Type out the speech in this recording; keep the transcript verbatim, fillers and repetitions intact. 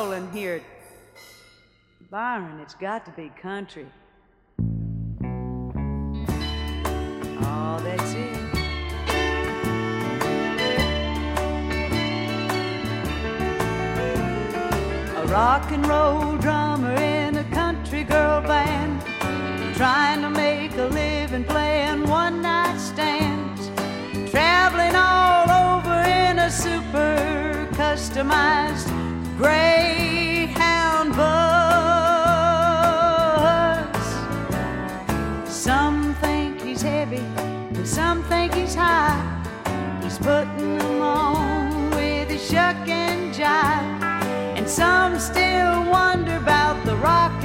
rolling here. Byron, it's got to be country. Oh, that's it. A rock and roll drummer in a country girl band, trying to make a living playing one-night stands, traveling all over in a super customized Greyhound bus. Some think he's heavy and some think he's high. He's putting them on with his shuck and jive. And some still wonder about the rock